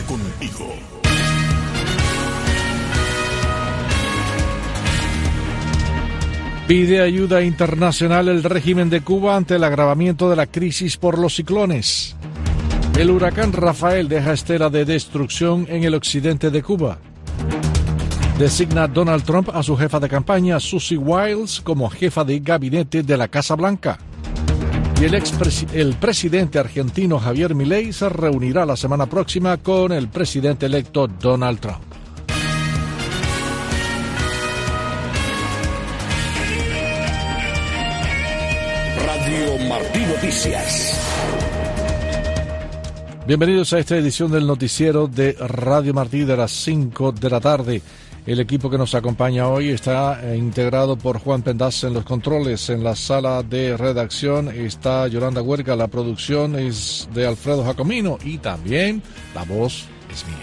contigo. Pide ayuda internacional el régimen de Cuba ante el agravamiento de la crisis por los ciclones. El huracán Rafael deja estela de destrucción en el occidente de Cuba. Designa Donald Trump a su jefa de campaña, Susie Wiles, como jefa de gabinete de la Casa Blanca. Y el presidente argentino Javier Milei se reunirá la semana próxima con el presidente electo Donald Trump. Radio Martí Noticias. Bienvenidos a esta edición del noticiero de Radio Martí de las 5 de la tarde. El equipo que nos acompaña hoy está integrado por Juan Pendaz en los controles. En la sala de redacción está Yolanda Huerga. La producción es de Alfredo Jacomino y también la voz es mía.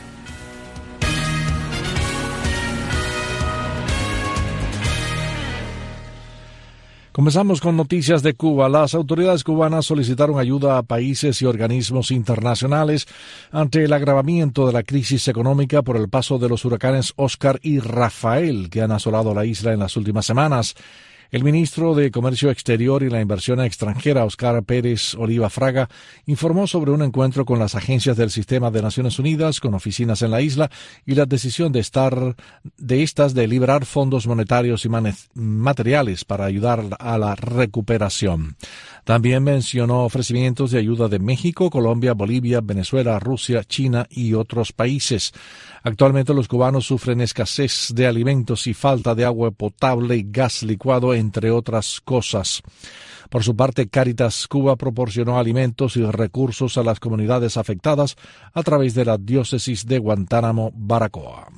Comenzamos con noticias de Cuba. Las autoridades cubanas solicitaron ayuda a países y organismos internacionales ante el agravamiento de la crisis económica por el paso de los huracanes Oscar y Rafael que han asolado la isla en las últimas semanas. El ministro de Comercio Exterior y la Inversión Extranjera, Oscar Pérez Oliva Fraga, informó sobre un encuentro con las agencias del Sistema de Naciones Unidas con oficinas en la isla y la decisión de estas de liberar fondos monetarios y materiales para ayudar a la recuperación. También mencionó ofrecimientos de ayuda de México, Colombia, Bolivia, Venezuela, Rusia, China y otros países. Actualmente los cubanos sufren escasez de alimentos y falta de agua potable y gas licuado, entre otras cosas. Por su parte, Cáritas Cuba proporcionó alimentos y recursos a las comunidades afectadas a través de la diócesis de Guantánamo, Baracoa.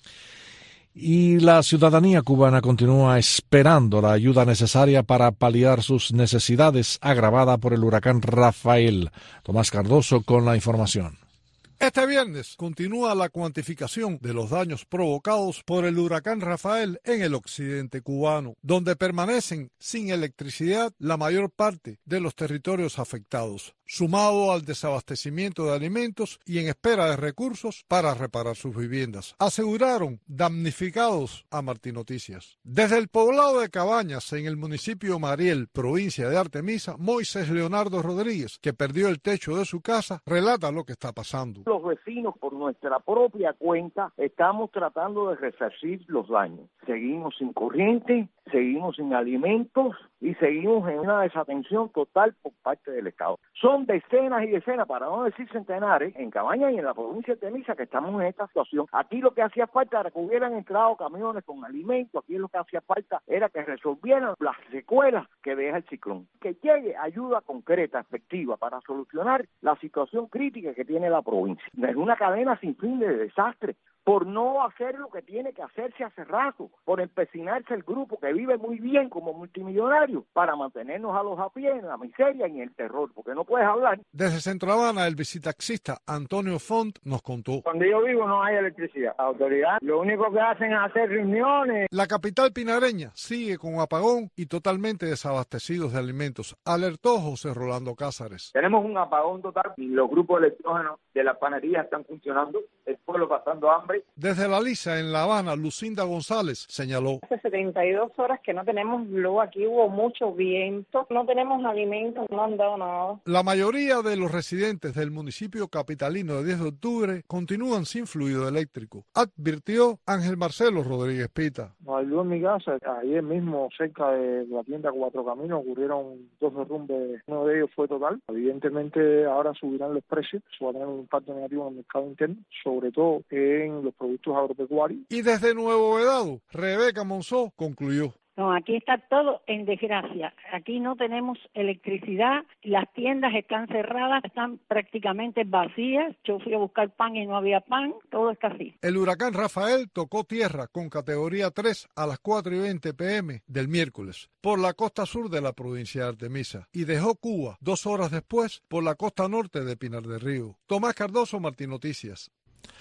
Y la ciudadanía cubana continúa esperando la ayuda necesaria para paliar sus necesidades agravada por el huracán Rafael. Tomás Cardoso con la información. Este viernes continúa la cuantificación de los daños provocados por el huracán Rafael en el occidente cubano, donde permanecen sin electricidad la mayor parte de los territorios afectados, sumado al desabastecimiento de alimentos y en espera de recursos para reparar sus viviendas, aseguraron damnificados a Martí Noticias. Desde el poblado de Cabañas, en el municipio Mariel, provincia de Artemisa, Moisés Leonardo Rodríguez, que perdió el techo de su casa, relata lo que está pasando. Los vecinos, por nuestra propia cuenta, estamos tratando de resarcir los daños. Seguimos sin corriente, seguimos sin alimentos y seguimos en una desatención total por parte del Estado. Son decenas y decenas, para no decir centenares, en Cabañas y en la provincia de Artemisa que estamos en esta situación. Aquí lo que hacía falta era que hubieran entrado camiones con alimentos, aquí lo que hacía falta era que resolvieran las secuelas que deja el ciclón. Que llegue ayuda concreta, efectiva, para solucionar la situación crítica que tiene la provincia. Es una cadena sin fin de desastre, por no hacer lo que tiene que hacerse hace rato, por empecinarse el grupo que vive muy bien como multimillonario para mantenernos a los a pie en la miseria y en el terror, porque no puedes hablar. Desde Centro Habana, el visitaxista Antonio Font nos contó. Donde yo vivo no hay electricidad. La autoridad lo único que hacen es hacer reuniones. La capital pinareña sigue con apagón y totalmente desabastecidos de alimentos, alertó José Rolando Cázares. Tenemos un apagón total y los grupos electrógenos de las panaderías están funcionando, el pueblo pasando hambre. Desde La Lisa, en La Habana, Lucinda González señaló. Hace 72 horas que no tenemos luz, aquí hubo mucho viento, no tenemos alimentos, no han dado nada. La mayoría de los residentes del municipio capitalino de 10 de octubre continúan sin fluido eléctrico, advirtió Ángel Marcelo Rodríguez Pita. Yo en mi casa, ayer mismo cerca de la tienda Cuatro Caminos ocurrieron 2 derrumbes, uno de ellos fue total. Evidentemente ahora subirán los precios, eso va a tener un impacto negativo en el mercado interno, sobre todo en los productos agropecuarios. Y desde Nuevo Vedado, Rebeca Monzó concluyó. No, aquí está todo en desgracia. Aquí no tenemos electricidad, las tiendas están cerradas, están prácticamente vacías. Yo fui a buscar pan y no había pan, todo está así. El huracán Rafael tocó tierra con categoría 3 a las 4:20 p.m. del miércoles por la costa sur de la provincia de Artemisa y dejó Cuba 2 horas después por la costa norte de Pinar del Río. Tomás Cardoso, Martí Noticias.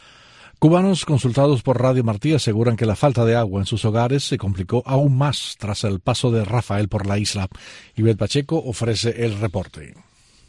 Cubanos consultados por Radio Martí aseguran que la falta de agua en sus hogares se complicó aún más tras el paso de Rafael por la isla. Ibel Pacheco ofrece el reporte.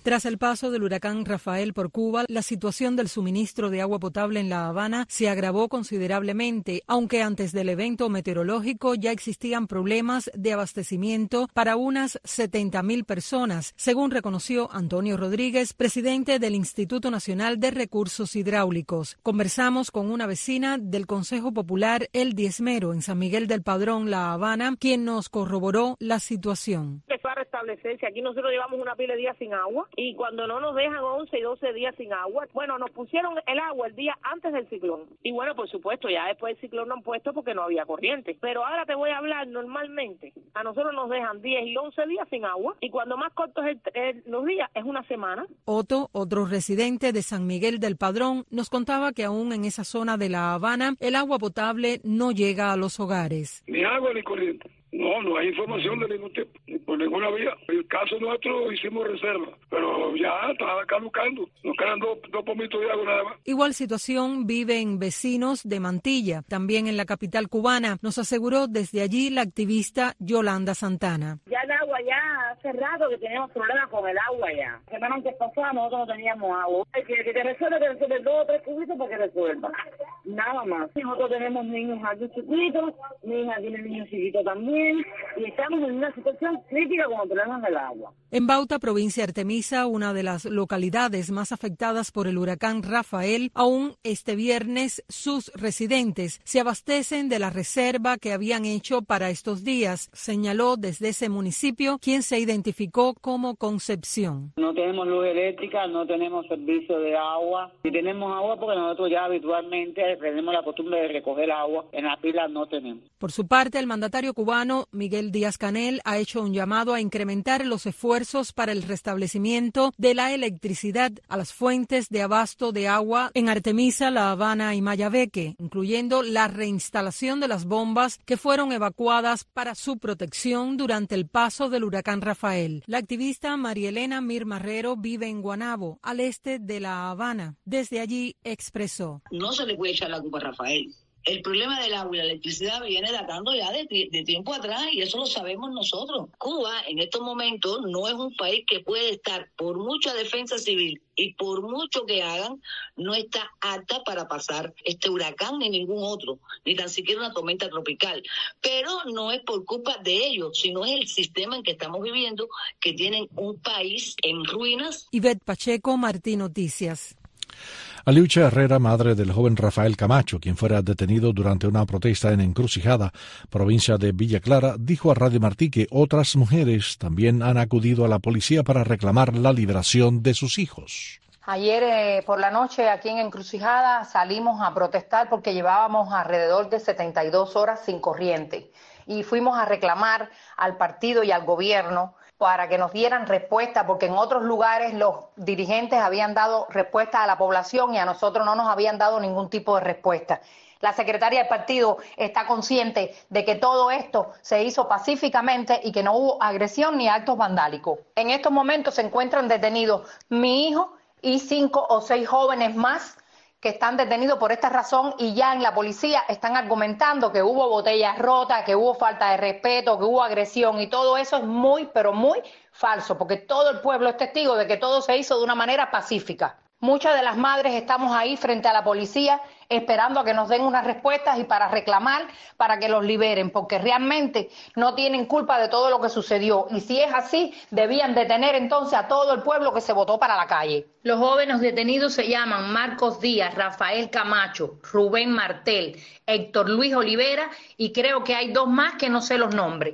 Tras el paso del huracán Rafael por Cuba, la situación del suministro de agua potable en La Habana se agravó considerablemente, aunque antes del evento meteorológico ya existían problemas de abastecimiento para unas 70.000 personas, según reconoció Antonio Rodríguez, presidente del Instituto Nacional de Recursos Hidráulicos. Conversamos con una vecina del Consejo Popular El Diezmero en San Miguel del Padrón, La Habana, quien nos corroboró la situación. Empezó a restablecerse. Aquí nosotros llevamos una pila de días sin agua y cuando no nos dejan 11 y 12 días sin agua, bueno, nos pusieron el agua el día antes del ciclón. Y bueno, por supuesto, ya después del ciclón no han puesto porque no había corriente. Pero ahora te voy a hablar, normalmente a nosotros nos dejan 10 y 11 días sin agua y cuando más cortos los días es una semana. Otto, otro residente de San Miguel del Padrón, nos contaba que aún en esa zona de La Habana el agua potable no llega a los hogares. Ni agua ni corriente. No hay información de ningún tipo, ni por ninguna vía. En el caso nuestro hicimos reserva, pero ya está caducando. Nos quedan dos pomitos de agua nada más. Igual situación viven vecinos de Mantilla, también en la capital cubana, nos aseguró desde allí la activista Yolanda Santana. Ya el agua ya hace rato que tenemos problemas con el agua ya. La semana antes pasada nosotros no teníamos agua. Que te resuelve 2 o 3 cubitos para que resuelva. Nada más. Nosotros tenemos niños aquí chiquitos, mi hija tiene niños chiquitos también. Y estamos en una situación crítica con los problemas del agua. En Bauta, provincia de Artemisa, una de las localidades más afectadas por el huracán Rafael, aún este viernes sus residentes se abastecen de la reserva que habían hecho para estos días, señaló desde ese municipio quien se identificó como Concepción. No tenemos luz eléctrica, no tenemos servicio de agua. Si tenemos agua porque nosotros ya habitualmente tenemos la costumbre de recoger agua, en la pila no tenemos. Por su parte, el mandatario cubano Miguel Díaz-Canel ha hecho un llamado a incrementar los esfuerzos para el restablecimiento de la electricidad a las fuentes de abasto de agua en Artemisa, La Habana y Mayabeque, incluyendo la reinstalación de las bombas que fueron evacuadas para su protección durante el paso del huracán Rafael. La activista María Elena Mir Marrero vive en Guanabo, al este de La Habana. Desde allí expresó: no se le puede echar la culpa a Rafael. El problema del agua y la electricidad viene datando ya de tiempo atrás y eso lo sabemos nosotros. Cuba en estos momentos no es un país que puede estar, por mucha defensa civil y por mucho que hagan, no está apta para pasar este huracán ni ningún otro, ni tan siquiera una tormenta tropical. Pero no es por culpa de ellos, sino es el sistema en que estamos viviendo, que tienen un país en ruinas. Ivette Pacheco, Martín Noticias. Aliucha Herrera, madre del joven Rafael Camacho, quien fuera detenido durante una protesta en Encrucijada, provincia de Villa Clara, dijo a Radio Martí que otras mujeres también han acudido a la policía para reclamar la liberación de sus hijos. Ayer por la noche aquí en Encrucijada salimos a protestar porque llevábamos alrededor de 72 horas sin corriente y fuimos a reclamar al partido y al gobierno para que nos dieran respuesta, porque en otros lugares los dirigentes habían dado respuesta a la población y a nosotros no nos habían dado ningún tipo de respuesta. La secretaria del partido está consciente de que todo esto se hizo pacíficamente y que no hubo agresión ni actos vandálicos. En estos momentos se encuentran detenidos mi hijo y 5 o 6 jóvenes más que están detenidos por esta razón y ya en la policía están argumentando que hubo botellas rotas, que hubo falta de respeto, que hubo agresión y todo eso es muy, pero muy falso, porque todo el pueblo es testigo de que todo se hizo de una manera pacífica. Muchas de las madres estamos ahí frente a la policía esperando a que nos den unas respuestas y para reclamar, para que los liberen, porque realmente no tienen culpa de todo lo que sucedió. Y si es así, debían detener entonces a todo el pueblo que se votó para la calle. Los jóvenes detenidos se llaman Marcos Díaz, Rafael Camacho, Rubén Martel, Héctor Luis Olivera y creo que hay 2 más que no sé los nombres.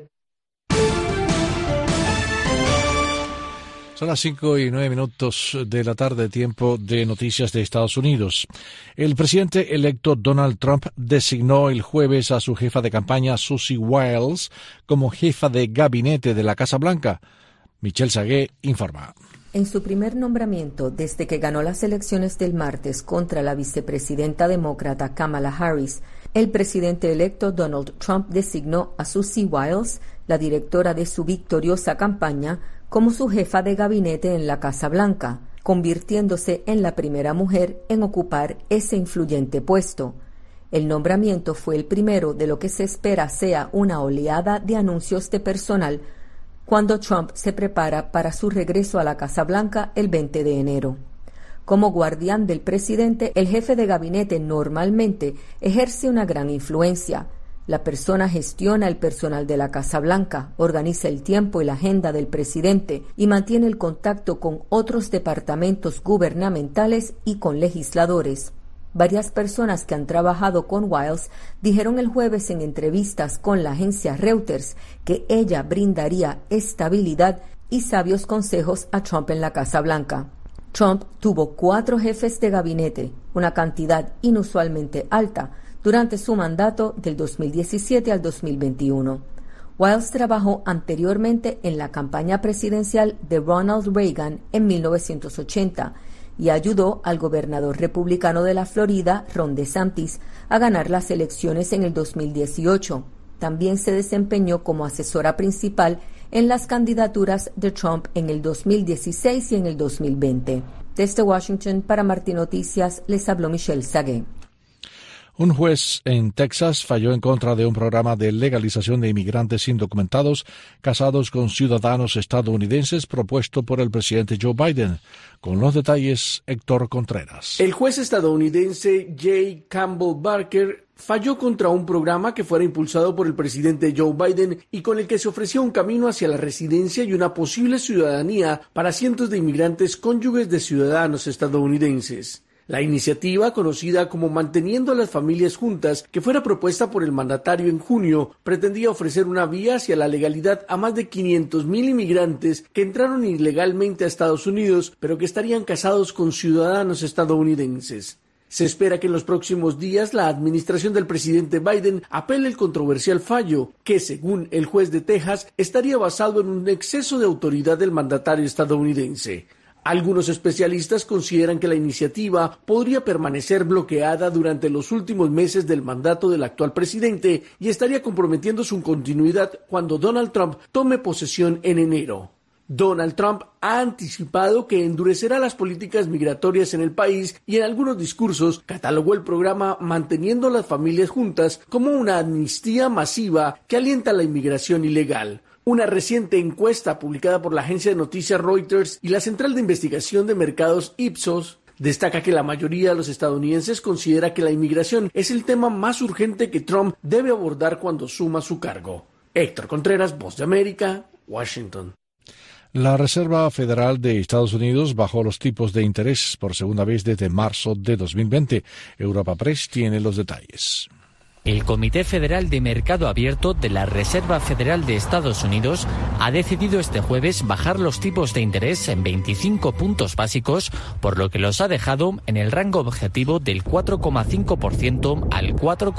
Son las 5:09 de la tarde, tiempo de noticias de Estados Unidos. El presidente electo Donald Trump designó el jueves a su jefa de campaña, Susie Wiles, como jefa de gabinete de la Casa Blanca. Michelle Sagué informa. En su primer nombramiento desde que ganó las elecciones del martes contra la vicepresidenta demócrata Kamala Harris, el presidente electo Donald Trump designó a Susie Wiles, la directora de su victoriosa campaña, como su jefa de gabinete en la Casa Blanca, convirtiéndose en la primera mujer en ocupar ese influyente puesto. El nombramiento fue el primero de lo que se espera sea una oleada de anuncios de personal cuando Trump se prepara para su regreso a la Casa Blanca el 20 de enero. Como guardián del presidente, el jefe de gabinete normalmente ejerce una gran influencia. La persona gestiona el personal de la Casa Blanca, organiza el tiempo y la agenda del presidente y mantiene el contacto con otros departamentos gubernamentales y con legisladores. Varias personas que han trabajado con Wiles dijeron el jueves en entrevistas con la agencia Reuters que ella brindaría estabilidad y sabios consejos a Trump en la Casa Blanca. Trump tuvo 4 jefes de gabinete, una cantidad inusualmente alta, durante su mandato del 2017 al 2021. Wiles trabajó anteriormente en la campaña presidencial de Ronald Reagan en 1980 y ayudó al gobernador republicano de la Florida, Ron DeSantis, a ganar las elecciones en el 2018. También se desempeñó como asesora principal en las candidaturas de Trump en el 2016 y en el 2020. Desde Washington, para Martín Noticias, les habló Michelle Sagué. Un juez en Texas falló en contra de un programa de legalización de inmigrantes indocumentados casados con ciudadanos estadounidenses propuesto por el presidente Joe Biden. Con los detalles, Héctor Contreras. El juez estadounidense J. Campbell Barker falló contra un programa que fuera impulsado por el presidente Joe Biden y con el que se ofrecía un camino hacia la residencia y una posible ciudadanía para cientos de inmigrantes cónyuges de ciudadanos estadounidenses. La iniciativa, conocida como Manteniendo a las Familias Juntas, que fuera propuesta por el mandatario en junio, pretendía ofrecer una vía hacia la legalidad a más de 500,000 inmigrantes que entraron ilegalmente a Estados Unidos, pero que estarían casados con ciudadanos estadounidenses. Se espera que en los próximos días la administración del presidente Biden apele el controversial fallo, que según el juez de Texas estaría basado en un exceso de autoridad del mandatario estadounidense. Algunos especialistas consideran que la iniciativa podría permanecer bloqueada durante los últimos meses del mandato del actual presidente y estaría comprometiendo su continuidad cuando Donald Trump tome posesión en enero. Donald Trump ha anticipado que endurecerá las políticas migratorias en el país y en algunos discursos catalogó el programa Manteniendo las Familias Juntas como una amnistía masiva que alienta la inmigración ilegal. Una reciente encuesta publicada por la agencia de noticias Reuters y la Central de Investigación de Mercados Ipsos destaca que la mayoría de los estadounidenses considera que la inmigración es el tema más urgente que Trump debe abordar cuando suma su cargo. Héctor Contreras, Voz de América, Washington. La Reserva Federal de Estados Unidos bajó los tipos de interés por segunda vez desde marzo de 2020. Europa Press tiene los detalles. El Comité Federal de Mercado Abierto de la Reserva Federal de Estados Unidos ha decidido este jueves bajar los tipos de interés en 25 puntos básicos, por lo que los ha dejado en el rango objetivo del 4,5% al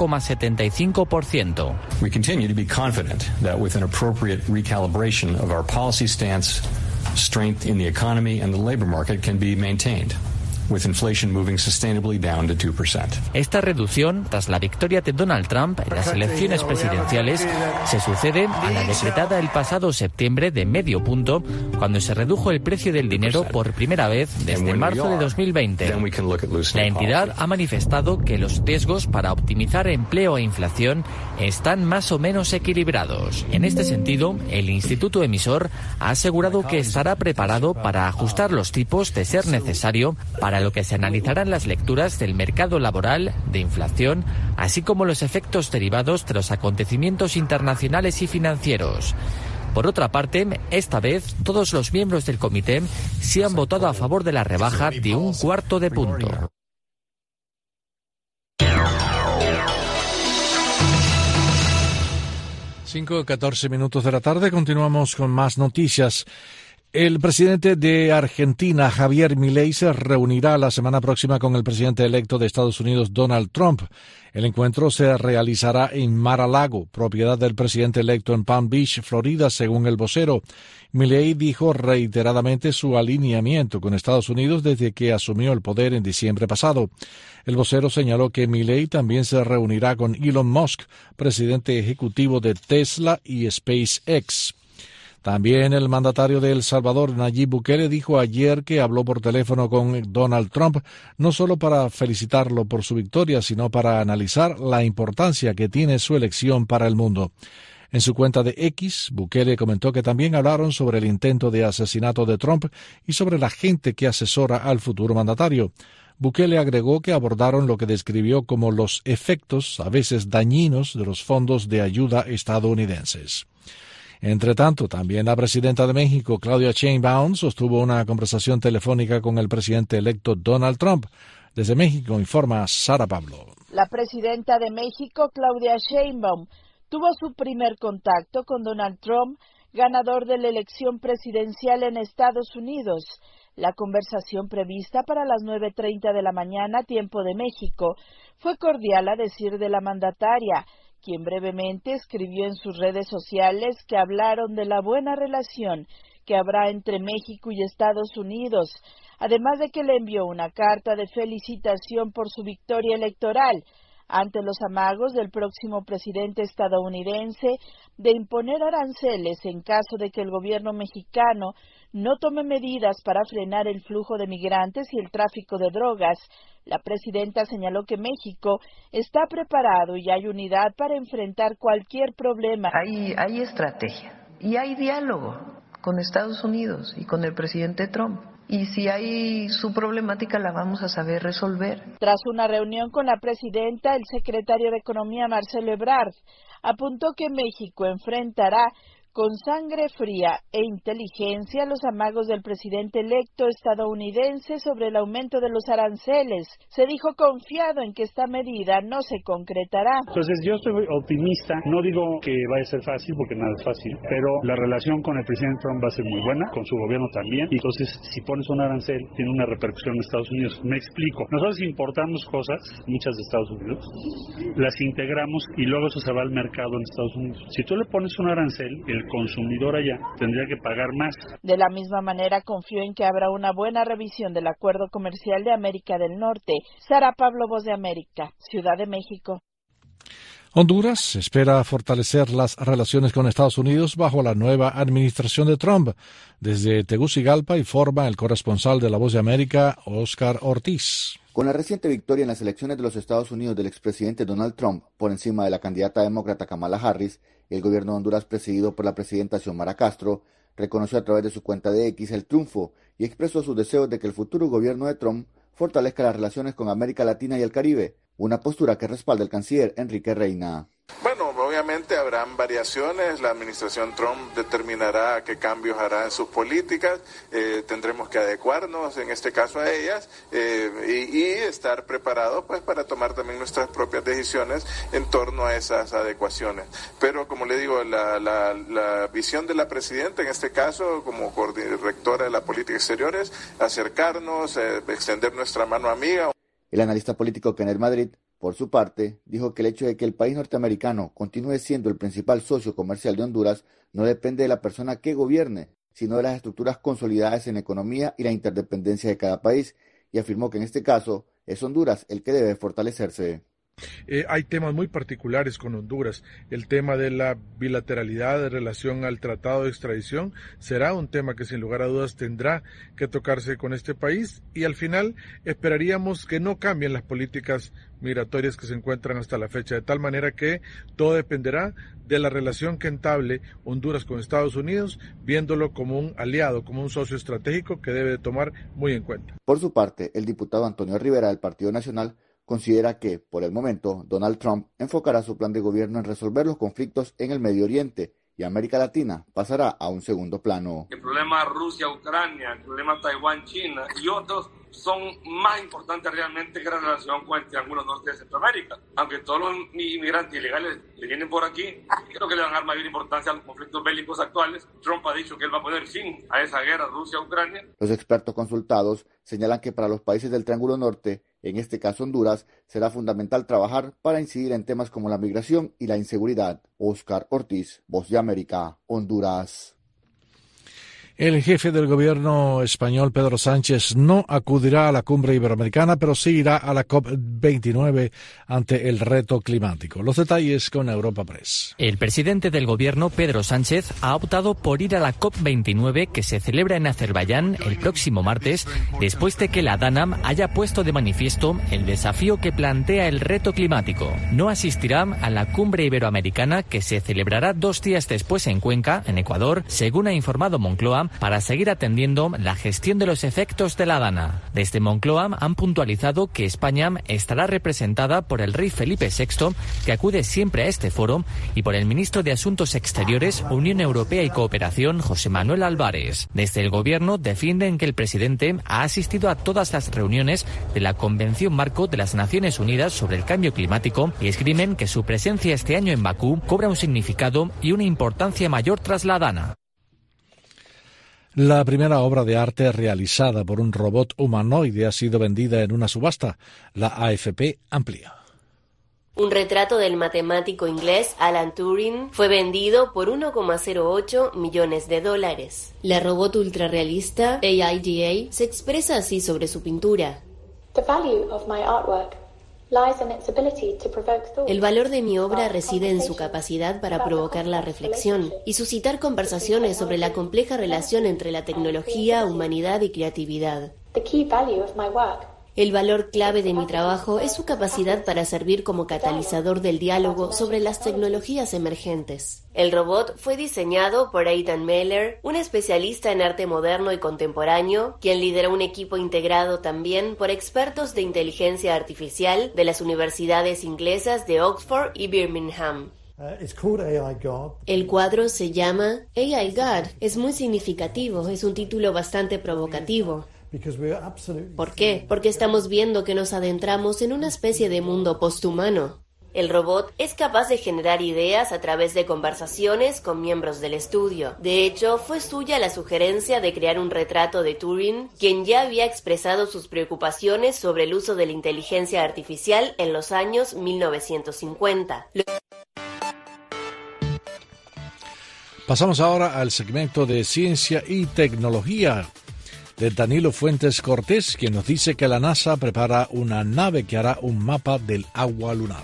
4,75%. We continue to be confident that with an appropriate recalibration of our policy stance, strength in the economy and the labor market can be maintained, with inflation moving sustainably down to 2%. Esta reducción, tras la victoria de Donald Trump en las elecciones presidenciales, se sucede a la decretada el pasado septiembre de medio punto, cuando se redujo el precio del dinero por primera vez desde marzo de 2020. La entidad ha manifestado que los riesgos para optimizar empleo e inflación están más o menos equilibrados. En este sentido, el instituto emisor ha asegurado que estará preparado para ajustar los tipos de ser necesario, para lo que se analizarán las lecturas del mercado laboral, de inflación, así como los efectos derivados de los acontecimientos internacionales y financieros. Por otra parte, esta vez todos los miembros del comité sí han votado a favor de la rebaja de 1/4 de punto. Cinco y 14 minutos de la tarde, continuamos con más noticias. El presidente de Argentina, Javier Milei, se reunirá la semana próxima con el presidente electo de Estados Unidos, Donald Trump. El encuentro se realizará en Mar-a-Lago, propiedad del presidente electo en Palm Beach, Florida, según el vocero. Milei dijo reiteradamente su alineamiento con Estados Unidos desde que asumió el poder en diciembre pasado. El vocero señaló que Milei también se reunirá con Elon Musk, presidente ejecutivo de Tesla y SpaceX. También el mandatario de El Salvador, Nayib Bukele, dijo ayer que habló por teléfono con Donald Trump, no solo para felicitarlo por su victoria, sino para analizar la importancia que tiene su elección para el mundo. En su cuenta de X, Bukele comentó que también hablaron sobre el intento de asesinato de Trump y sobre la gente que asesora al futuro mandatario. Bukele agregó que abordaron lo que describió como los efectos, a veces dañinos, de los fondos de ayuda estadounidenses. Entre tanto, también la presidenta de México, Claudia Sheinbaum, sostuvo una conversación telefónica con el presidente electo Donald Trump. Desde México informa Sara Pablo. La presidenta de México, Claudia Sheinbaum, tuvo su primer contacto con Donald Trump, ganador de la elección presidencial en Estados Unidos. La conversación prevista para las 9:30 de la mañana, tiempo de México, fue cordial a decir de la mandataria, quien brevemente escribió en sus redes sociales que hablaron de la buena relación que habrá entre México y Estados Unidos, además de que le envió una carta de felicitación por su victoria electoral ante los amagos del próximo presidente estadounidense de imponer aranceles en caso de que el gobierno mexicano no tome medidas para frenar el flujo de migrantes y el tráfico de drogas. La presidenta señaló que México está preparado y hay unidad para enfrentar cualquier problema. Hay estrategia y hay diálogo con Estados Unidos y con el presidente Trump. Y si hay su problemática, la vamos a saber resolver. Tras una reunión con la presidenta, el secretario de Economía, Marcelo Ebrard, apuntó que México enfrentará con sangre fría e inteligencia los amagos del presidente electo estadounidense sobre el aumento de los aranceles. Se dijo confiado en que esta medida no se concretará. Entonces yo estoy optimista, no digo que vaya a ser fácil porque nada es fácil, pero la relación con el presidente Trump va a ser muy buena, con su gobierno también, y entonces si pones un arancel tiene una repercusión en Estados Unidos. Me explico, nosotros importamos cosas, muchas de Estados Unidos, las integramos y luego eso se va al mercado en Estados Unidos. Si tú le pones un arancel, el consumidor allá tendría que pagar más. De la misma manera, confió en que habrá una buena revisión del Acuerdo Comercial de América del Norte. Sara Pablo, Voz de América, Ciudad de México. Honduras espera fortalecer las relaciones con Estados Unidos bajo la nueva administración de Trump. Desde Tegucigalpa informa el corresponsal de La Voz de América, Oscar Ortiz. Con la reciente victoria en las elecciones de los Estados Unidos del expresidente Donald Trump por encima de la candidata demócrata Kamala Harris, el gobierno de Honduras, presidido por la presidenta Xiomara Castro, reconoció a través de su cuenta de X el triunfo y expresó sus deseos de que el futuro gobierno de Trump fortalezca las relaciones con América Latina y el Caribe, una postura que respalda el canciller Enrique Reina. Bueno, obviamente habrán variaciones, la administración Trump determinará qué cambios hará en sus políticas, tendremos que adecuarnos en este caso a ellas y estar preparados pues para tomar también nuestras propias decisiones en torno a esas adecuaciones. Pero como le digo, la visión de la presidenta en este caso como rectora de la política exterior es acercarnos, extender nuestra mano amiga. El analista político Kenneth Madrid, por su parte, dijo que el hecho de que el país norteamericano continúe siendo el principal socio comercial de Honduras no depende de la persona que gobierne, sino de las estructuras consolidadas en la economía y la interdependencia de cada país, y afirmó que en este caso es Honduras el que debe fortalecerse. Hay temas muy particulares con Honduras. El tema de la bilateralidad en relación al tratado de extradición será un tema que sin lugar a dudas tendrá que tocarse con este país, y al final esperaríamos que no cambien las políticas migratorias que se encuentran hasta la fecha, de tal manera que todo dependerá de la relación que entable Honduras con Estados Unidos, viéndolo como un aliado, como un socio estratégico que debe tomar muy en cuenta. Por su parte, el diputado Antonio Rivera del Partido Nacional considera que, por el momento, Donald Trump enfocará su plan de gobierno en resolver los conflictos en el Medio Oriente y América Latina pasará a un segundo plano. El problema Rusia-Ucrania, el problema Taiwán-China y otros son más importantes realmente que la relación con el Triángulo Norte de Centroamérica. Aunque todos los inmigrantes ilegales le vienen por aquí, creo que le van a dar mayor importancia a los conflictos bélicos actuales. Trump ha dicho que él va a poner fin a esa guerra Rusia-Ucrania. Los expertos consultados señalan que para los países del Triángulo Norte, en este caso Honduras, será fundamental trabajar para incidir en temas como la migración y la inseguridad. Oscar Ortiz, Voz de América, Honduras. El jefe del gobierno español, Pedro Sánchez, no acudirá a la cumbre iberoamericana, pero sí irá a la COP29 ante el reto climático. Los detalles con Europa Press. El presidente del gobierno, Pedro Sánchez, ha optado por ir a la COP29 que se celebra en Azerbaiyán el próximo martes, después de que la DANAM haya puesto de manifiesto el desafío que plantea el reto climático. No asistirá a la cumbre iberoamericana que se celebrará 2 días después en Cuenca, en Ecuador, según ha informado Moncloa, para seguir atendiendo la gestión de los efectos de la DANA. Desde Moncloa han puntualizado que España estará representada por el rey Felipe VI, que acude siempre a este foro, y por el ministro de Asuntos Exteriores, Unión Europea y Cooperación, José Manuel Álvarez. Desde el gobierno defienden que el presidente ha asistido a todas las reuniones de la Convención Marco de las Naciones Unidas sobre el Cambio Climático y esgrimen que su presencia este año en Bakú cobra un significado y una importancia mayor tras la DANA. La primera obra de arte realizada por un robot humanoide ha sido vendida en una subasta. La AFP amplía. Un retrato del matemático inglés Alan Turing fue vendido por $1,08 millones. La robot ultrarrealista AIDA se expresa así sobre su pintura. El valor de mi obra reside en su capacidad para provocar la reflexión y suscitar conversaciones sobre la compleja relación entre la tecnología, humanidad y creatividad. El valor clave de mi trabajo es su capacidad para servir como catalizador del diálogo sobre las tecnologías emergentes. El robot fue diseñado por Aidan Meller, un especialista en arte moderno y contemporáneo, quien lideró un equipo integrado también por expertos de inteligencia artificial de las universidades inglesas de Oxford y Birmingham. El cuadro se llama AI God. Es muy significativo, es un título bastante provocativo. ¿Por qué? Porque estamos viendo que nos adentramos en una especie de mundo posthumano. El robot es capaz de generar ideas a través de conversaciones con miembros del estudio. De hecho, fue suya la sugerencia de crear un retrato de Turing, quien ya había expresado sus preocupaciones sobre el uso de la inteligencia artificial en los años 1950. Pasamos ahora al segmento de ciencia y tecnología de Danilo Fuentes Cortés, quien nos dice que la NASA prepara una nave que hará un mapa del agua lunar.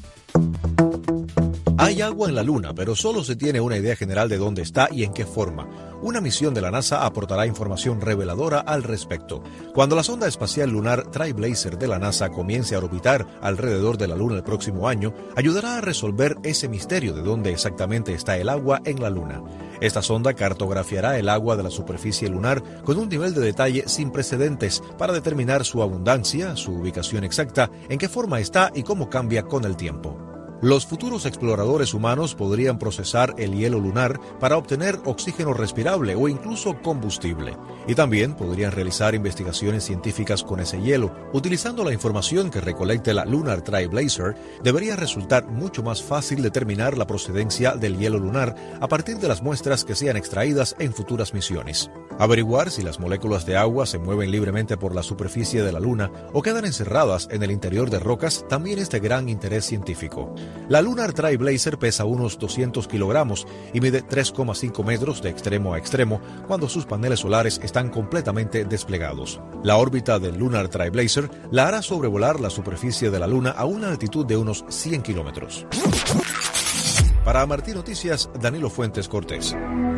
Hay agua en la Luna, pero solo se tiene una idea general de dónde está y en qué forma. Una misión de la NASA aportará información reveladora al respecto. Cuando la sonda espacial lunar Trailblazer de la NASA comience a orbitar alrededor de la Luna el próximo año, ayudará a resolver ese misterio de dónde exactamente está el agua en la Luna. Esta sonda cartografiará el agua de la superficie lunar con un nivel de detalle sin precedentes para determinar su abundancia, su ubicación exacta, en qué forma está y cómo cambia con el tiempo. Los futuros exploradores humanos podrían procesar el hielo lunar para obtener oxígeno respirable o incluso combustible. Y también podrían realizar investigaciones científicas con ese hielo. Utilizando la información que recolecte la Lunar Trailblazer, debería resultar mucho más fácil determinar la procedencia del hielo lunar a partir de las muestras que sean extraídas en futuras misiones. Averiguar si las moléculas de agua se mueven libremente por la superficie de la Luna o quedan encerradas en el interior de rocas también es de gran interés científico. La Lunar Trailblazer pesa unos 200 kilogramos y mide 3,5 metros de extremo a extremo cuando sus paneles solares están completamente desplegados. La órbita del Lunar Trailblazer la hará sobrevolar la superficie de la Luna a una altitud de unos 100 kilómetros. Para Martín Noticias, Danilo Fuentes Cortés.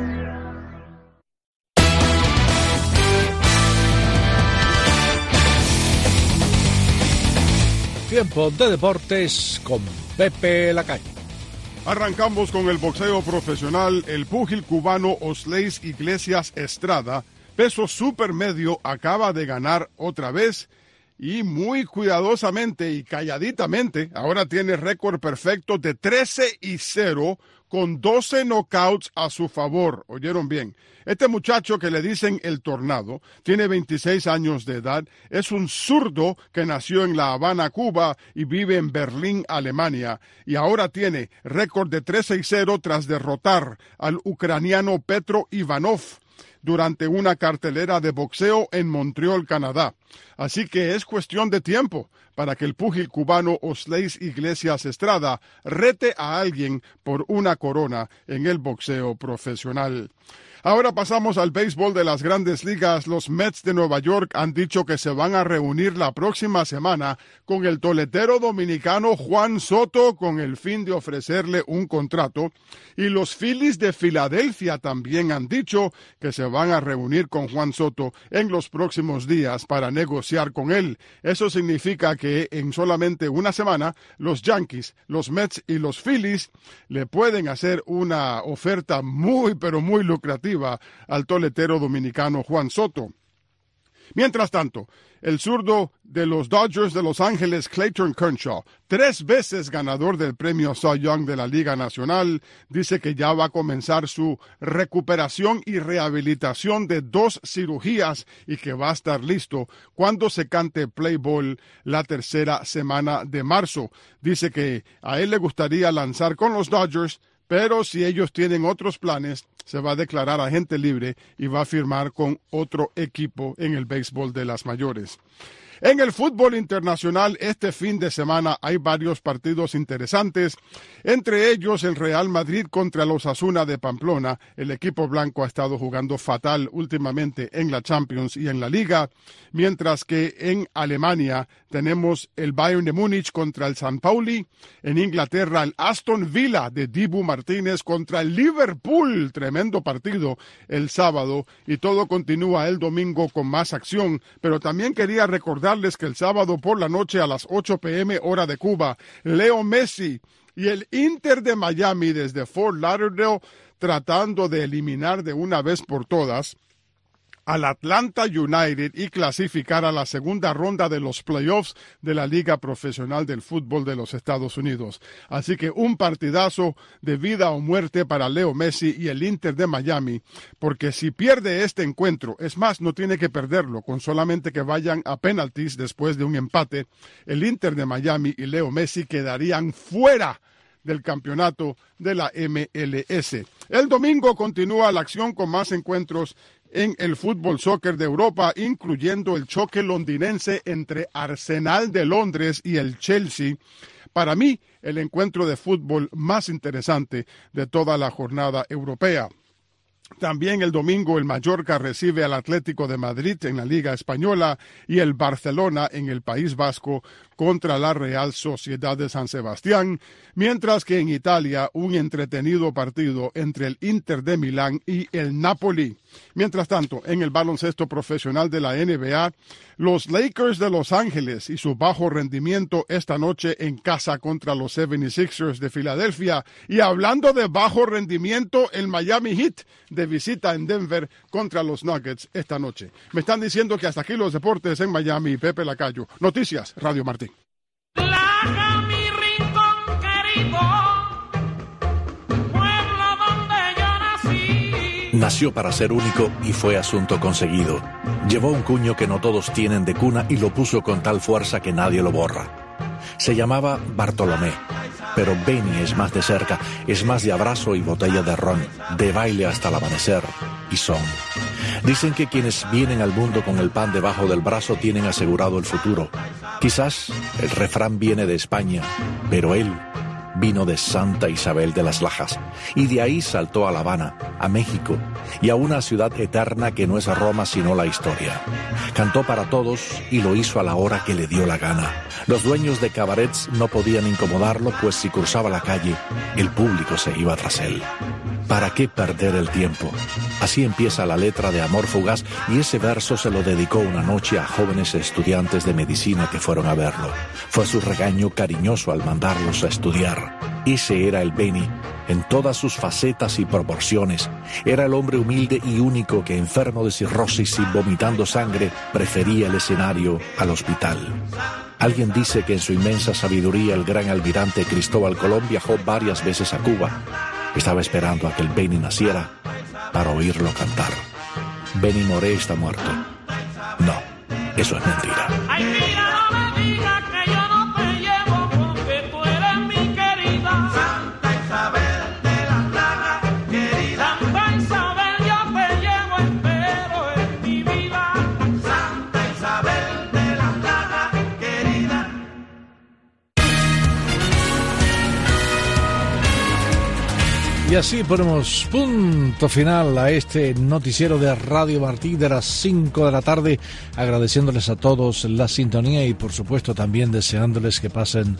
Tiempo de deportes con Pepe Lacalle. Arrancamos con el boxeo profesional. El púgil cubano Osleis Iglesias Estrada, peso supermedio, acaba de ganar otra vez y muy cuidadosamente y calladitamente. Ahora tiene récord perfecto de 13-0 con 12 knockouts a su favor. ¿Oyeron bien? Este muchacho que le dicen el Tornado tiene 26 años de edad, es un zurdo que nació en La Habana, Cuba y vive en Berlín, Alemania, y ahora tiene récord de 13-0 tras derrotar al ucraniano Petro Ivanov durante una cartelera de boxeo en Montreal, Canadá. Así que es cuestión de tiempo para que el púgil cubano Osleis Iglesias Estrada rete a alguien por una corona en el boxeo profesional. Ahora pasamos al béisbol de las Grandes Ligas. Los Mets de Nueva York han dicho que se van a reunir la próxima semana con el toletero dominicano Juan Soto con el fin de ofrecerle un contrato. Y los Phillies de Filadelfia también han dicho que se van a reunir con Juan Soto en los próximos días para negociar con él. Eso significa que en solamente una semana los Yankees, los Mets y los Phillies le pueden hacer una oferta muy pero muy lucrativa al toletero dominicano Juan Soto. Mientras tanto, el zurdo de los Dodgers de Los Ángeles, Clayton Kershaw, 3 veces ganador del premio Cy Young de la Liga Nacional, dice que ya va a comenzar su recuperación y rehabilitación de 2 cirugías y que va a estar listo cuando se cante play ball la tercera semana de marzo. Dice que a él le gustaría lanzar con los Dodgers, pero si ellos tienen otros planes, se va a declarar agente libre y va a firmar con otro equipo en el béisbol de las mayores. En el fútbol internacional, este fin de semana hay varios partidos interesantes, entre ellos el Real Madrid contra los Osasuna de Pamplona. El equipo blanco ha estado jugando fatal últimamente en la Champions y en la Liga, mientras que en Alemania tenemos el Bayern de Múnich contra el San Pauli, en Inglaterra el Aston Villa de Dibu Martínez contra el Liverpool, tremendo partido el sábado, y todo continúa el domingo con más acción, pero también quería recordarles que el sábado por la noche a las 8 p.m. hora de Cuba, Leo Messi y el Inter de Miami desde Fort Lauderdale tratando de eliminar de una vez por todas al Atlanta United y clasificar a la segunda ronda de los playoffs de la Liga Profesional del Fútbol de los Estados Unidos. Así que un partidazo de vida o muerte para Leo Messi y el Inter de Miami, porque si pierde este encuentro, es más, no tiene que perderlo, con solamente que vayan a penaltis después de un empate, el Inter de Miami y Leo Messi quedarían fuera del campeonato de la MLS. El domingo continúa la acción con más encuentros en el fútbol soccer de Europa, incluyendo el choque londinense entre Arsenal de Londres y el Chelsea. Para mí, el encuentro de fútbol más interesante de toda la jornada europea. También el domingo el Mallorca recibe al Atlético de Madrid en la Liga Española y el Barcelona en el País Vasco contra la Real Sociedad de San Sebastián, mientras que en Italia un entretenido partido entre el Inter de Milán y el Napoli. Mientras tanto, en el baloncesto profesional de la NBA, los Lakers de Los Ángeles y su bajo rendimiento esta noche en casa contra los 76ers de Filadelfia. Y hablando de bajo rendimiento, el Miami Heat de visita en Denver contra los Nuggets esta noche. Me están diciendo que hasta aquí los deportes en Miami. Pepe Lacayo. Noticias, Radio Martín. Nació para ser único y fue asunto conseguido. Llevó un cuño que no todos tienen de cuna y lo puso con tal fuerza que nadie lo borra. Se llamaba Bartolomé, pero Benny es más de cerca, es más de abrazo y botella de ron, de baile hasta el amanecer y son. Dicen que quienes vienen al mundo con el pan debajo del brazo tienen asegurado el futuro. Quizás el refrán viene de España, pero él vino de Santa Isabel de las Lajas, y de ahí saltó a La Habana, a México, y a una ciudad eterna que no es Roma sino la historia. Cantó para todos y lo hizo a la hora que le dio la gana. Los dueños de cabarets no podían incomodarlo, pues si cruzaba la calle, el público se iba tras él. ¿Para qué perder el tiempo? Así empieza la letra de Amor Fugaz, y ese verso se lo dedicó una noche a jóvenes estudiantes de medicina que fueron a verlo. Fue su regaño cariñoso al mandarlos a estudiar. Ese era el Benny, en todas sus facetas y proporciones. Era el hombre humilde y único que, enfermo de cirrosis y vomitando sangre, prefería el escenario al hospital. Alguien dice que en su inmensa sabiduría el gran almirante Cristóbal Colón viajó varias veces a Cuba. Estaba esperando a que el Benny naciera para oírlo cantar. Benny Moré está muerto. No, eso es mentira. Ay, mira, no me digas que yo no te llevo porque tú eres mi querida Santa Isabel de las Lajas, querida Santa Isabel, yo te llevo entero en mi vida Santa Isabel de las Lajas, querida. Y así ponemos punto final a este noticiero de Radio Martí de las 5 de la tarde, agradeciéndoles a todos la sintonía y por supuesto también deseándoles que pasen